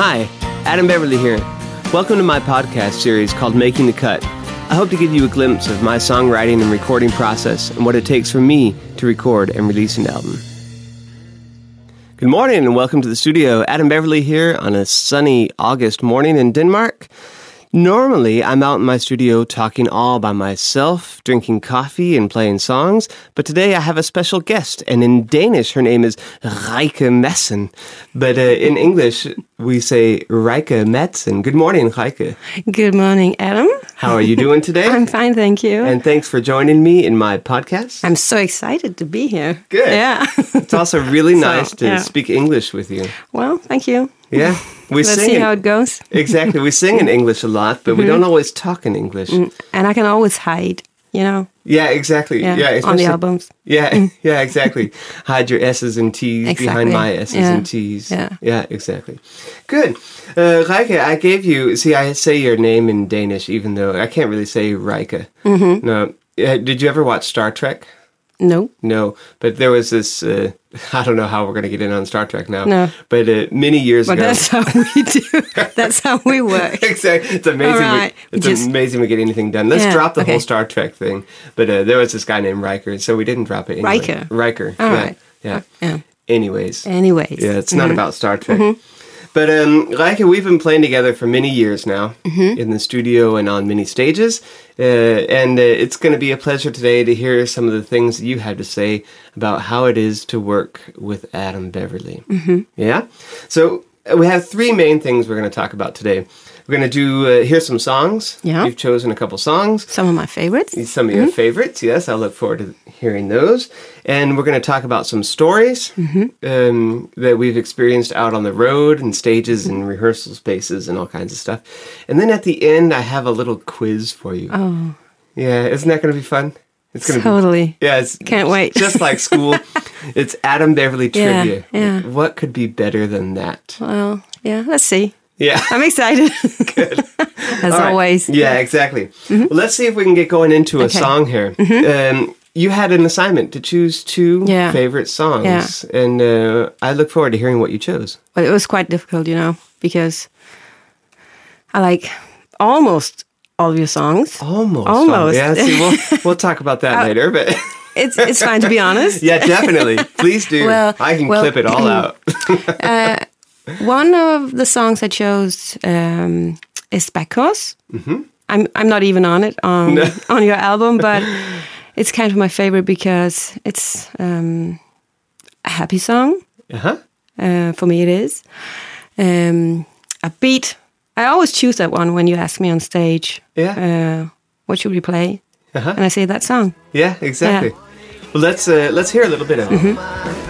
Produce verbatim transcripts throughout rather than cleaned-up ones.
Hi, Adam Beverly here. Welcome to my podcast series called Making the Cut. I hope to give you a glimpse of my songwriting and recording process and what it takes for me to record and release an album. Good morning and welcome to the studio. Adam Beverly here on a sunny August morning in Denmark. Normally, I'm out in my studio talking all by myself, drinking coffee and playing songs, but today I have a special guest, and in Danish her name is Rikke Madsen, but uh, in English we say Rikke Madsen. Good morning, Rikke. Good morning, Adam. How are you doing today? I'm fine, thank you. And thanks for joining me in my podcast. I'm so excited to be here. Good. Yeah. It's also really nice so, to yeah. speak English with you. Well, thank you. Yeah. We Let's sing see in, how it goes. Exactly. We sing in English a lot, but mm-hmm. we don't always talk in English. Mm, and I can always hide, you know. Yeah, exactly. Yeah, yeah on the albums. Yeah, yeah, exactly. Hide your S's and T's exactly. behind my S's yeah. and T's. Yeah, yeah, exactly. Good. Uh, Rikke, I gave you, see, I say your name in Danish, even though I can't really say Rikke. Mm-hmm. No. Uh, did you ever watch Star Trek? No. No, but there was this, uh, I don't know how we're going to get in on Star Trek now. No. But uh, many years but ago. But that's how we do. That's how we work. Exactly. It's amazing. Right. We, it's Just, amazing we get anything done. Let's yeah, drop the okay. whole Star Trek thing. But uh, there was this guy named Riker, so we didn't drop it anyway. Riker. Riker. All yeah. right. Yeah. yeah. Anyways. Anyways. Yeah, it's mm-hmm. not about Star Trek. Mm-hmm. But um, Rikke, we've been playing together for many years now mm-hmm. in the studio and on many stages. Uh, and uh, it's going to be a pleasure today to hear some of the things that you have to say about how it is to work with Adam Beverly. Mm-hmm. Yeah? So uh, we have three main things we're going to talk about today. We're going to do uh, hear some songs. Yeah. You've chosen a couple songs. Some of my favorites. Some of mm-hmm. your favorites, yes. I look forward to hearing those. And we're going to talk about some stories mm-hmm. um, that we've experienced out on the road and stages and rehearsal spaces and all kinds of stuff. And then at the end, I have a little quiz for you. Oh. Yeah, isn't that going to be fun? It's gonna totally. Be, yeah, it's can't wait. Just like school. It's Adam Beverly yeah, trivia. Yeah. What could be better than that? Well, yeah, let's see. Yeah. I'm excited. Good. As right. always. Yeah, exactly. Mm-hmm. Well, let's see if we can get going into a okay. song here. Mm-hmm. Um, you had an assignment to choose two yeah. favorite songs. Yeah. And uh, I look forward to hearing what you chose. But it was quite difficult, you know, because I like almost all of your songs. Almost. Almost. Yeah, see, we'll, we'll talk about that uh, later, but... It's it's fine to be honest. Yeah, definitely. Please do. Well, I can well, clip it all out. uh, one of the songs I chose um, is Bacchus. Mm-hmm. I'm I'm not even on it on No. on your album, but it's kind of my favorite because it's um, a happy song. Uh-huh. Uh, for me, it is um, a beat. I always choose that one when you ask me on stage. Yeah. Uh, what should we play? Uh-huh. And I say that song. Yeah, exactly. Yeah. Well, let's uh, let's hear a little bit of it. Mm-hmm.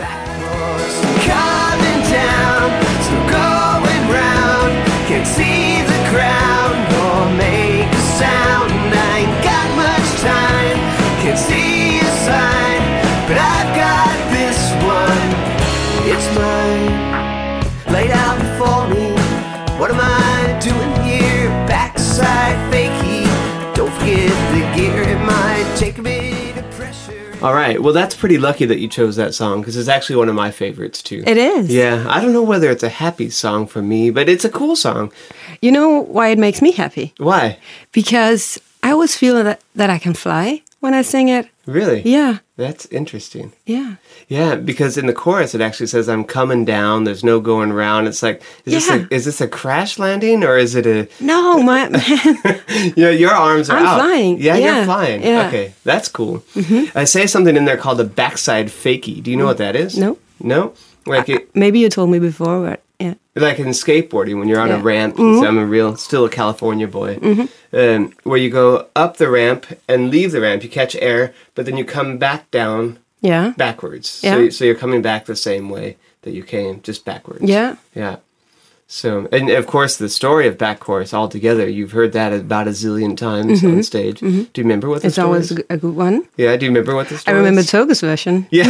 Coming down, still going round. Can't see the crowd or make a sound. I ain't got much time, can't see a sign, but I've got this one. It's mine, laid out before me. What am I doing here? Backside fakie. Don't forget the gear, it might take a bit of pressure. All right. Well, that's pretty lucky that you chose that song because it's actually one of my favorites too. It is. Yeah. I don't know whether it's a happy song for me, but it's a cool song. You know why it makes me happy? Why? Because I always feel that, that I can fly when I sing it. Really? Yeah. That's interesting. Yeah. Yeah, because in the chorus it actually says, "I'm coming down. There's no going around." It's like, is this Yeah. a, is this a crash landing or is it a? No, my man. You know, your arms are I'm out. flying. Yeah, Yeah. you're flying. Yeah. Okay, that's cool. Mm-hmm. I say something in there called a backside fakie. Do you know what that is? No. No. Like it, Maybe you told me before, but yeah. like in skateboarding when you're on Yeah. a ramp. Mm-hmm. So I'm a real, still a California boy. Mm-hmm. Um, where you go up the ramp and leave the ramp, you catch air, but then you come back down Yeah. backwards. Yeah. So, so you're coming back the same way that you came, just backwards. Yeah. Yeah. So, and of course, the story of Back Chorus altogether, you've heard that about a zillion times Mm-hmm. on stage. Mm-hmm. Do you remember what the It's story always is? a good one. Yeah, do you remember what the I story remember is? Toga's version. Yeah.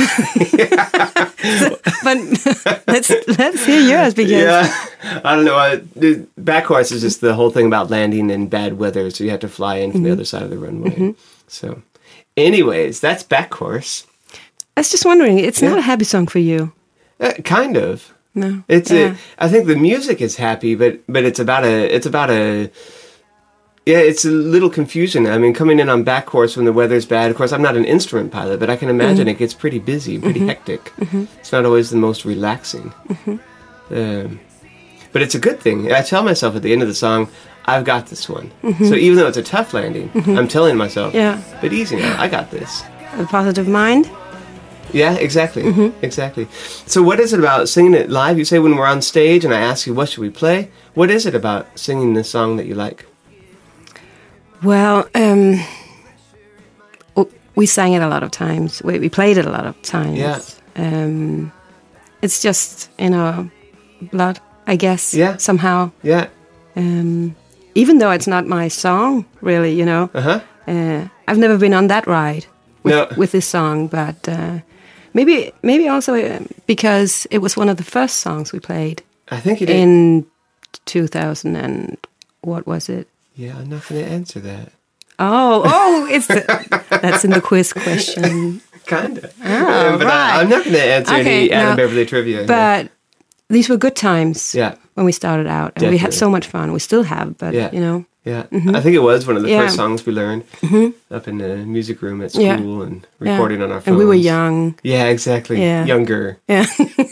But let's let's hear yours because Yeah. I don't know. Uh, the Back Chorus is just the whole thing about landing in bad weather, so you have to fly in from Mm-hmm. the other side of the runway. Mm-hmm. So, anyways, that's Back Chorus. I was just wondering, it's Yeah. not a happy song for you. Uh, kind of. No. It's yeah. a, I think the music is happy, but but it's about a it's about a yeah, it's a little confusion. I mean, coming in on back course when the weather's bad. Of course, I'm not an instrument pilot, but I can imagine Mm. it gets pretty busy, pretty Mm-hmm. hectic. It's not always the most relaxing. Mm-hmm. Um, but it's a good thing. I tell myself at the end of the song, I've got this one. So even though it's a tough landing, I'm telling myself, Mm-hmm. Yeah. but easy now, I got this. A positive mind. Yeah, exactly, Mm-hmm. exactly. So what is it about singing it live? You say when we're on stage and I ask you, what should we play? What is it about singing this song that you like? Well, um, w- we sang it a lot of times. We, we played it a lot of times. Yeah. Um, it's just in our blood, I guess. Yeah. Somehow. Yeah, Um, even though it's not my song, really, you know. uh-huh. Uh, I've never been on that ride with, No. with this song, but uh, maybe maybe also uh, because it was one of the first songs we played I think you did. in two thousand and what was it? Yeah, I'm not going to answer that. Oh, oh, it's the, that's in the quiz question. Kind of. Oh, but right. I, I'm not going to answer Okay, any Adam no, Beverly trivia. But these were good times Yeah. when we started out, and we had Definitely. so much fun. We still have, but Yeah. you know, Yeah, I think it was one of the Mm-hmm. Yeah. first songs we learned up in the music room at school Yeah. and recording yeah. on our phones. And we were young. Yeah, exactly. Yeah. Younger. Yeah,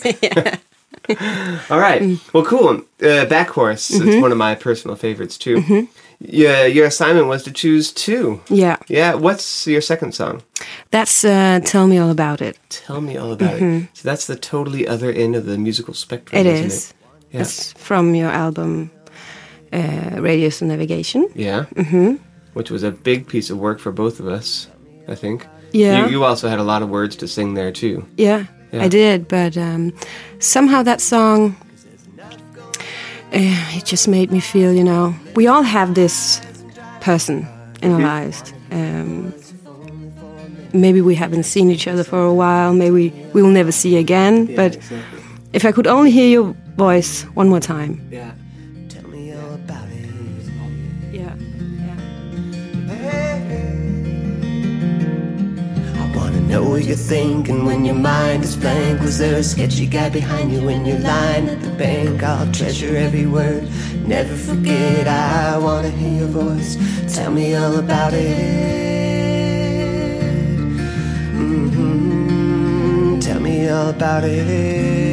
All right. Mm. Well, cool. Uh, back course. Mm-hmm. It's one of my personal favorites too. Yeah, your assignment was to choose two. yeah. Yeah. What's your second song? That's uh, "Tell Me All About It." Tell me all about it. So that's the totally other end of the musical spectrum. It isn't is. It? Yeah. It's from your album, uh, Radios and Navigation. Yeah. Mm-hmm. Which was a big piece of work for both of us, I think. Yeah. You, you also had a lot of words to sing there too. Yeah, Yeah. I did, but um, somehow that song, uh, it just made me feel, you know, we all have this person in our lives. Um, maybe we haven't seen each other for a while, maybe we will never see again, but if I could only hear your voice one more time. Yeah. Tell me all about it. Yeah, yeah. I wanna know what you're thinking when your mind is blank. Was there a sketchy guy behind you when you're lying at the bank? I'll treasure every word, never forget. I wanna hear your voice. Tell me all about it. Mm-hmm. Tell me all about it.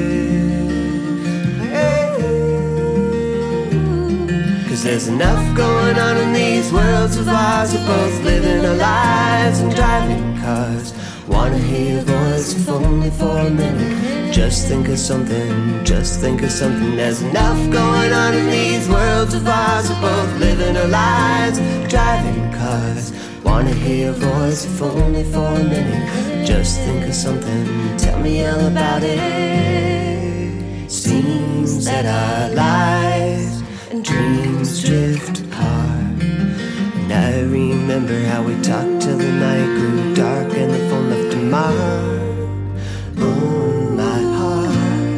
Cause there's enough going on in these worlds of ours. We're both living our lives and driving cars. Wanna hear your voice if only for a minute. Just think of something, just think of something. There's enough going on in these worlds of ours. We're both living our lives, driving cars. Wanna hear your voice if only for a minute. Just think of something, tell me all about it. Seems that our lives and dreams drift apart. And I remember how we talked till the night grew dark and the phone left a mark on my heart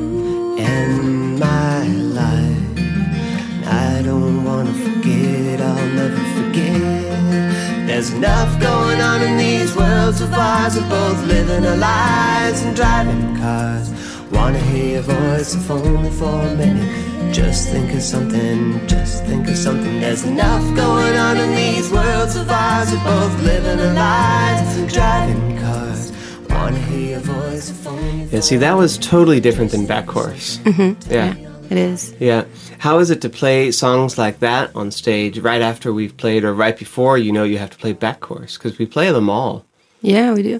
and my life. I don't wanna forget, I'll never forget. There's enough going on in these worlds of ours. We're both living our lives and driving cars. Wanna hear your voice if only for a minute. Just think of something, just think of something. There's enough going on in these worlds of ours. We're both living our lives and driving cars. Wanna hear your voice if only for Yeah, see, that was totally different than back chorus. Mm-hmm. Yeah. It is. Yeah. How is it to play songs like that on stage right after we've played or right before you know you have to play back chorus? Because we play them all. Yeah, we do.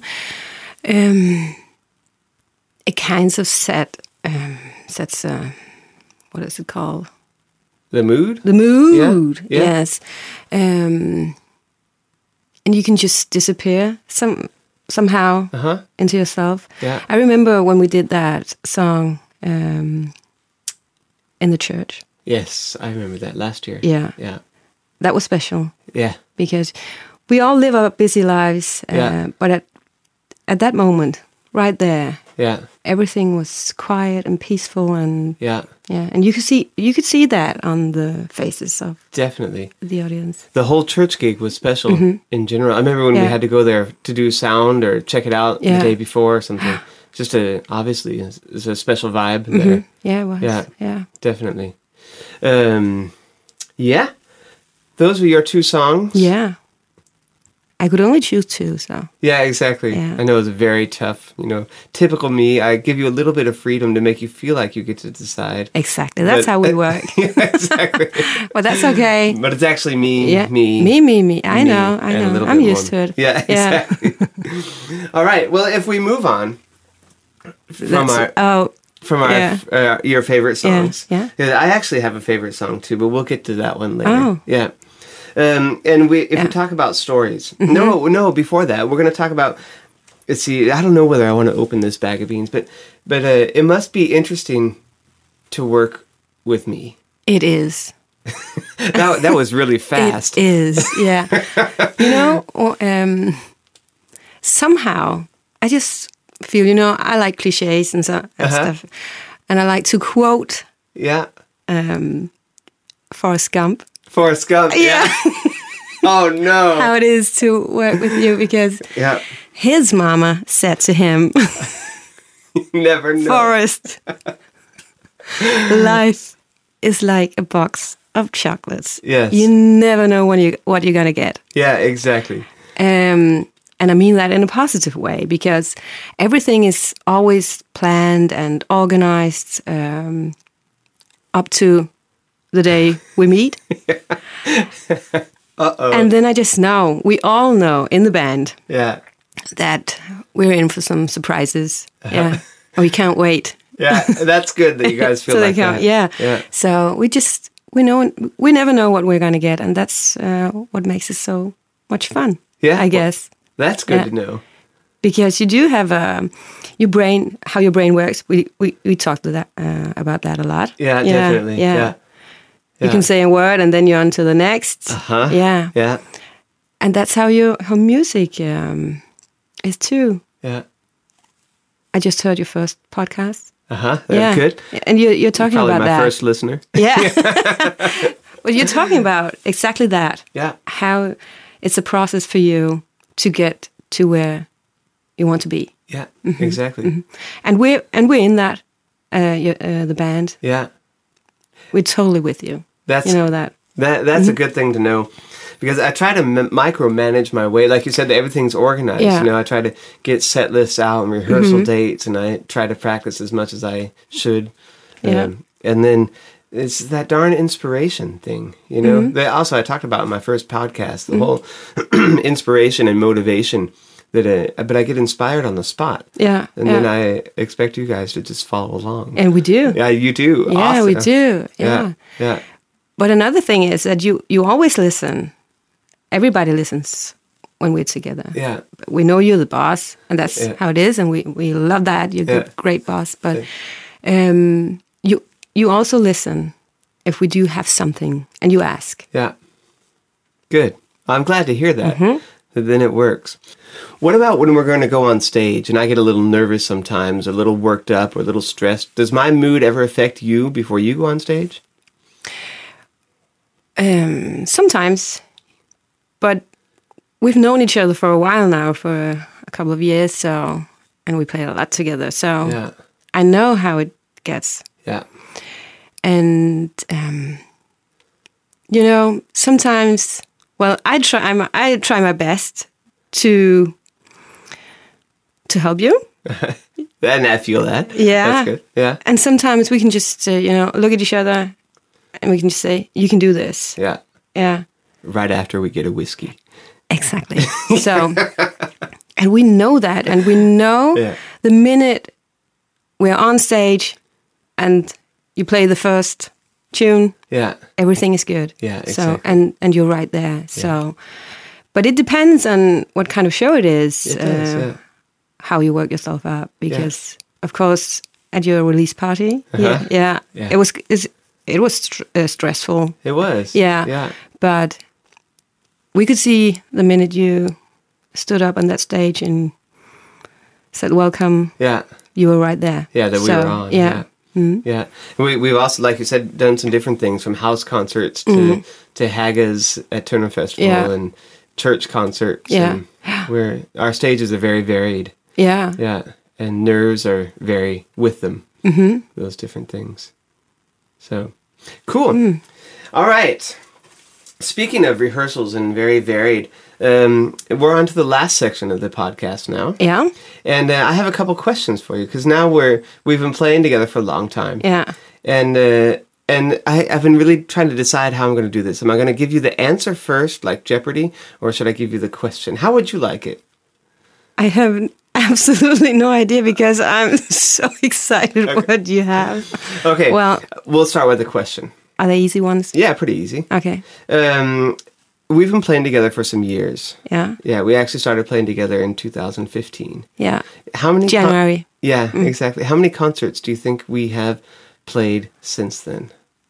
Um, it kinds of set um, sets uh, what is it called? The mood? The mood. Yeah, yeah. Yes, um, and you can just disappear some somehow Uh-huh. into yourself. Yeah. I remember when we did that song um, in the church. Yes, I remember that last year. Yeah. Yeah. That was special Yeah. because we all live our busy lives, uh, Yeah. but at at that moment, right there, Yeah. everything was quiet and peaceful, and Yeah. yeah, and you could see you could see that on the faces of Definitely. the audience. The whole church gig was special in general. I remember when we Mm-hmm. Yeah. had to go there to do sound or check it out Yeah. the day before or something. just a obviously it's a special vibe there. Mm-hmm. Yeah, it was. Yeah. Yeah. Definitely. Um, yeah, those were your two songs. Yeah. I could only choose two, so. Yeah, exactly. Yeah. I know it's very tough. You know, typical me. I give you a little bit of freedom to make you feel like you get to decide. Exactly. That's But- how we work. Yeah, exactly. But that's okay. But it's actually me, Yeah. me, Me, me, me. I me, know. I and a know. little I'm bit used more. to it. Yeah, Yeah. exactly. All right. Well, if we move on from That's- our oh, from our yeah. uh, your favorite songs, yeah. I actually have a favorite song too, but we'll get to that one later. Oh. Yeah. Um, and we, if we Yeah. talk about stories, Mm-hmm. no, no. Before that, we're going to talk about. Let's see. I don't know whether I want to open this bag of beans, but but uh, it must be interesting to work with me. it is. That that was really fast. It is, yeah. You know, or, um, somehow I just feel, you know, I like cliches and, so, and Uh-huh. stuff, and I like to quote Yeah. um, Forrest Gump. Forrest Gump. Yeah. Oh no. How it is to work with you, because Yeah. his mama said to him, Never know. Forrest, life is like a box of chocolates. Yes. You never know when you what you're gonna get. Yeah. Exactly. Um, and I mean that in a positive way, because everything is always planned and organized um, up to the day we meet. Uh-oh. And then I just know, we all know in the band Yeah. that we're in for some surprises. Uh-huh. Yeah. And we can't wait. Yeah. That's good that you guys feel So they like come, that. yeah. Yeah. So we just, we know, we never know what we're going to get. And that's uh, what makes it so much fun, Yeah. I guess. That's good Yeah. to know. Because you do have um, your brain, how your brain works. We we, we talked to that, uh, about that a lot. Yeah. Definitely. Yeah. Yeah. You can say a word and then you're on to the next. Huh. Yeah. Yeah. And that's how you how music um, is too. Yeah. I just heard your first podcast. Uh huh. Yeah. Good. And you, you're talking Probably about my that. first listener. Yeah. Well, you're talking about exactly that. Yeah. How it's a process for you to get to where you want to be. Yeah. Mm-hmm. Exactly. And we're and we're in that uh, you- uh, the band. Yeah. We're totally with you. That's You know that. That that's Mm-hmm. a good thing to know, because I try to m- micromanage my way. Like you said, that everything's organized. Yeah. Mm-hmm. You know, I try to get set lists out and rehearsal dates, and I try to practice as much as I should. Yeah. Um, and then it's that darn inspiration thing. You know. Mm-hmm. That also I talked about in my first podcast, the whole inspiration and motivation. That uh, but I get inspired on the spot. Yeah. And yeah. then I expect you guys to just follow along. and we do. Yeah, you do. Yeah, Awesome. we do. Yeah. Yeah. Yeah. But another thing is that you you always listen. Everybody listens when we're together. Yeah. We know you're the boss, and that's Yeah. how it is, and we, we love that. You're a Yeah. good, great boss. But um, you you also listen if we do have something, and you ask. Yeah. Good. I'm glad to hear that. Mm-hmm. Then it works. What about when we're going to go on stage and I get a little nervous sometimes, a little worked up or a little stressed? Does my mood ever affect you before you go on stage? Um, sometimes, but we've known each other for a while now, for a couple of years, so, and we play a lot together. So Yeah. I know how it gets. Yeah. And um, you know, sometimes, well, I try. I'm, I try my best to to help you. And I feel that. Yeah. That's good. Yeah. And sometimes we can just, uh, you know, look at each other, and we can just say, "You can do this." Yeah. Yeah, Right after we get a whiskey. exactly. So, and we know that, and we know Yeah. the minute we're on stage, and you play the first tune, Yeah. everything is good. Yeah, So exactly. and and you're right there. So, but it depends on what kind of show it is, It does, uh, yeah. how you work yourself up. Because of course, at your release party, yeah, Uh-huh. yeah, Yeah. it was it's- it was str- uh, stressful. It was. Yeah, Yeah. But we could see the minute you stood up on that stage and said "Welcome," Yeah. you were right there. Yeah, that we So, were on. Yeah. Yeah. Yeah. We, we've also, like you said, done some different things, from house concerts to, to Haggis at Turner Festival Mm-hmm. Yeah. and church concerts. Yeah. And we're, our stages are very varied. Yeah. Yeah. and nerves are very with them. Mm-hmm. Those different things. So, cool. Mm. All right. Speaking of rehearsals and very varied, um, we're on to the last section of the podcast now. Yeah. And uh, I have a couple questions for you, because now we're we've been playing together for a long time. Yeah. And uh, and I, I've been really trying to decide how I'm going to do this. Am I going to give you the answer first, like Jeopardy, or should I give you the question? How would you like it? I have absolutely no idea, because I'm so excited Okay. what you have. Okay. Well, we'll start with the question. are they easy ones? Yeah, pretty easy. Okay. Um, we've been playing together for some years. Yeah. Yeah, we actually started playing together in two thousand fifteen. Yeah. How many? con- January. yeah, exactly. How many concerts do you think we have played since then?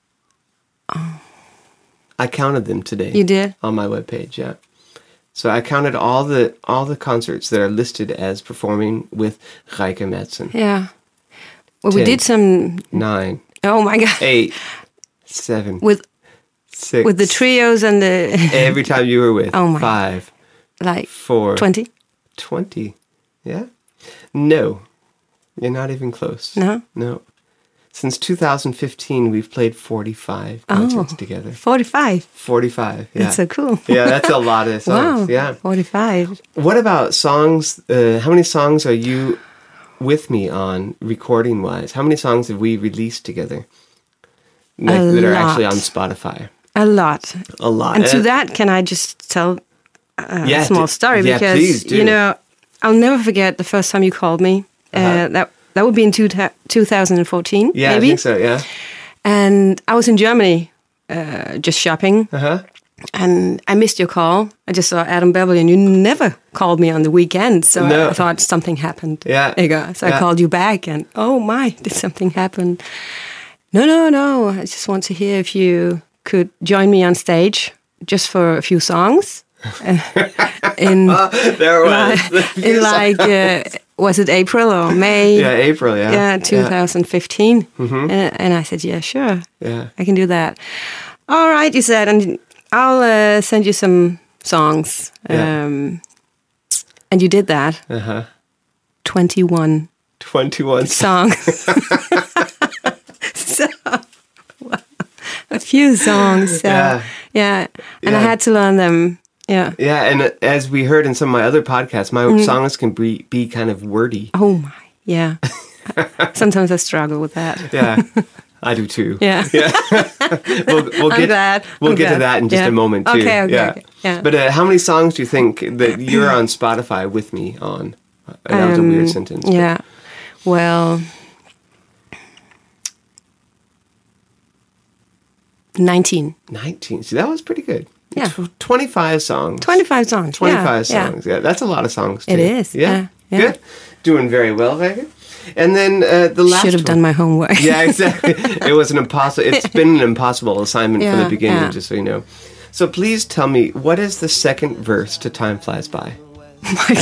Oh. I counted them today. You did? On my webpage, yeah. So I counted all the all the concerts that are listed as performing with Rieke Madsen. Yeah. Well, we Ten. did some. Nine, Oh my God. eight, seven, With six. with the trios and the Every time you were with. Oh my. Five, like four, twenty. twenty. Yeah? No. You're not even close. No. No. Since two thousand fifteen, we've played forty-five concerts Oh. together. Forty-five. forty-five, yeah. That's so cool. Yeah, that's a lot of songs. Wow. Yeah. Forty-five. What about songs? Uh, how many songs are you with me on, recording-wise? How many songs have we released together? Like, A that are lot. actually on Spotify? A lot. A lot. And to Uh, that, can I just tell a Yeah, small d- story? yeah, Because, please do. you know, I'll never forget the first time you called me. Uh-huh. Uh, that that would be in two, two thousand fourteen, Yeah, maybe. I think so, yeah. And I was in Germany uh, just shopping. Uh-huh. And I missed your call. I just saw Adam Beverly, and you never called me on the weekend. So No. I, I thought something happened. Yeah. Ega. So Yeah. I called you back, and oh my, did something happen? No, no, no. I just want to hear if you could join me on stage just for a few songs. Uh, in There it was. li- in like, uh, was it April or May? Yeah, April, yeah. Yeah, twenty fifteen. Mm-hmm. And, and I said, yeah, sure. Yeah. I can do that. All right, you said, and I'll uh, send you some songs. Yeah. Um, and you did that. Uh-huh. twenty-one twenty-one. songs. So, wow, a few songs. So, Yeah. yeah. And Yeah. I had to learn them. Yeah. Yeah, and uh, as we heard in some of my other podcasts, my Mm. songs can be, be kind of wordy. Oh my. Yeah. Sometimes I struggle with that. Yeah, I do too. Yeah. we'll, we'll I'm get glad. we'll I'm get to glad. that in just Yeah. a moment too. Okay, okay, yeah. okay. Yeah. But uh, how many songs do you think that you're on Spotify with me on? Uh, that was a weird sentence. but- Yeah. Well, nineteen. nineteen. See, that was pretty good. Yeah. Tw- twenty-five songs. twenty-five songs. twenty-five yeah, songs. Yeah. that's a lot of songs. Too. It is, Yeah. yeah, yeah. Good. Doing very well, Vega. And then uh, the Yeah. last Should have one. done my homework. Yeah, exactly. It was an impossible. It's been an impossible assignment from Yeah, the beginning, yeah. just so you know. So please tell me, what is the second verse to "Time Flies By"? Oh my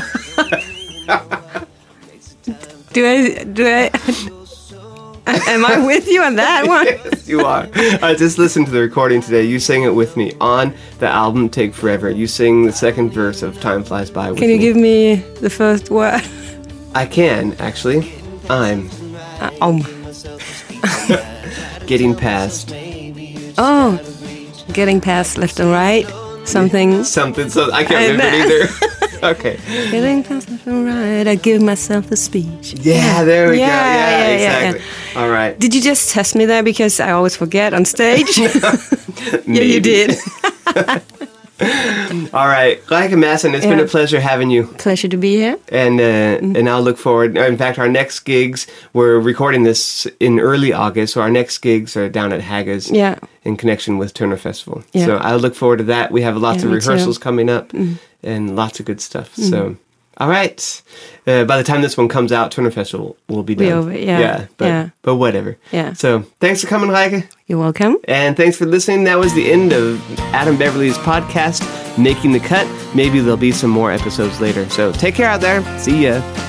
God. do I? Do I? Am I with you on that one? Yes, you are. I just listened to the recording today. You sang it with me on the album "Take Forever." You sing the second verse of "Time Flies By" with Can you me. give me the first word? I can actually. I'm Uh, oh. my- getting past Oh. Getting past left and right. Something. something. So I can't I remember it know. either. Okay. Getting past left and right. I give myself a speech. Yeah, there we Yeah, go. Yeah, yeah, yeah, exactly. All right. Did you just test me there because I always forget on stage? Yeah, you did. All right, Rieke Madsen, it's been Yeah. a pleasure having you, Pleasure to be here. and uh, and I'll look forward. In fact, our next gigs, we're recording this in early August, so our next gigs are down at Haggis Yeah. in connection with Turner Festival. Yeah. So I look forward to that. We have lots Yeah, of me too. rehearsals coming up, and lots of good stuff. So. All right. Uh, by the time this one comes out, Turner Festival will be done. over, yeah, Yeah. But, yeah. but whatever. Yeah. So thanks for coming, Rieke. You're welcome. And thanks for listening. That was the end of Adam Beverly's podcast, Making the Cut. Maybe there'll be some more episodes later. So take care out there. See ya.